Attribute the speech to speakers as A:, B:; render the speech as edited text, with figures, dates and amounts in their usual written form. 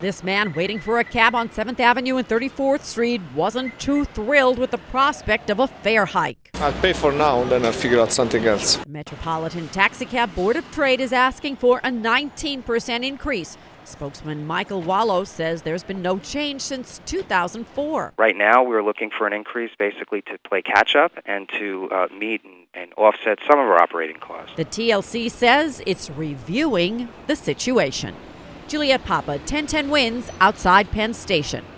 A: This man waiting for a cab on 7th Avenue and 34th Street wasn't too thrilled with the prospect of a fare hike.
B: I'll pay for now, then I'll figure out something else.
A: The Metropolitan Taxicab Board of Trade is asking for a 19% increase. Spokesman Michael Wallow says there's been no change since 2004.
C: Right now, we're looking for an increase basically to play catch-up and to meet and offset some of our operating costs.
A: The TLC says it's reviewing the situation. Juliet Papa, 1010 Wins, outside Penn Station.